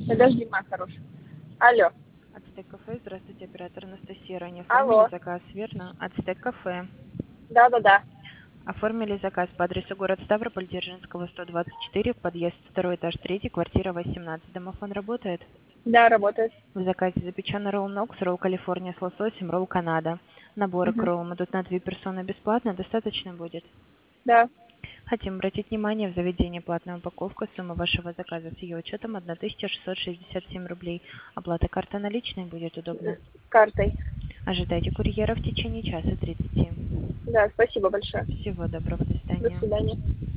Подожди, моя хорошая. Алло. Ацтек кафе, здравствуйте, оператор Анастасия. Ранее Алло. оформили заказ, верно? Ацтек кафе. Да-да-да. Оформили заказ по адресу город Ставрополь, Дзержинского, 124, подъезд 2 этаж 3, квартира 18. Домофон работает? Да, работает. В заказе запеченный ролл Нокс, ролл Калифорния с лососем, ролл Канада. Наборы к Угу. роллам идут на 2 персоны бесплатно, достаточно будет? Да. Хотим обратить внимание, в заведении платная упаковка, сумма вашего заказа с ее учетом 1667 рублей. Оплата карта наличной будет удобно. С картой. Ожидайте курьера в течение часа 30. Да, спасибо большое. Всего доброго, до До свидания. свидания.